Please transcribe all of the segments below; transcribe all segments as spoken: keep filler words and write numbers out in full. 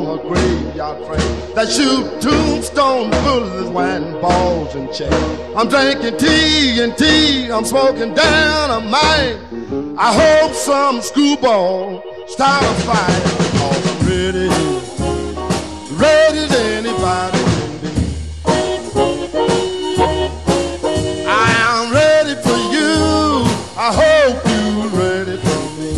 a graveyard friend that shoot tombstone bullets when balls and chain. I'm drinking tea and tea, I'm smoking dynamite. I hope some screwball start a fight, because I'm ready, ready as anybody can be. I am ready for you, I hope you're ready for me.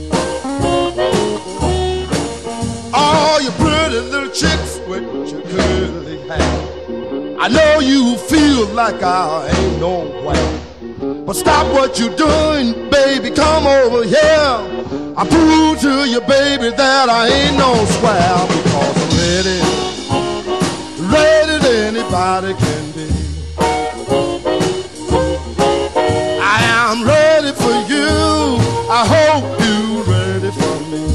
All you pretty little chicks with your curly hair, I know you feel like I ain't nowhere, but stop what you're doing, baby, come over here. I prove to you, baby, that I ain't no square, because I'm ready, ready as anybody can be. I am ready for you, I hope you're ready for me.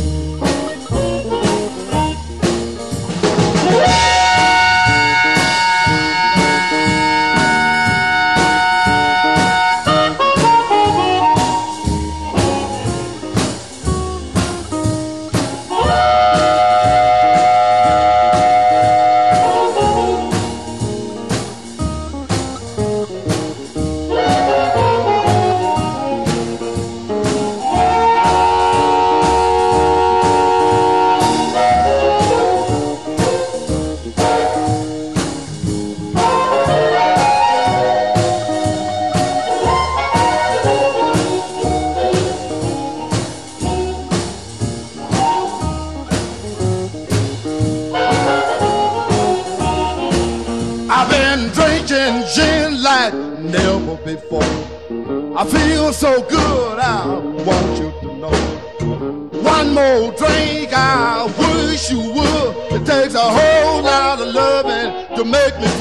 Gin like never before. I feel so good, I want you to know. One more drink, I wish you would. It takes a whole lot of loving to make me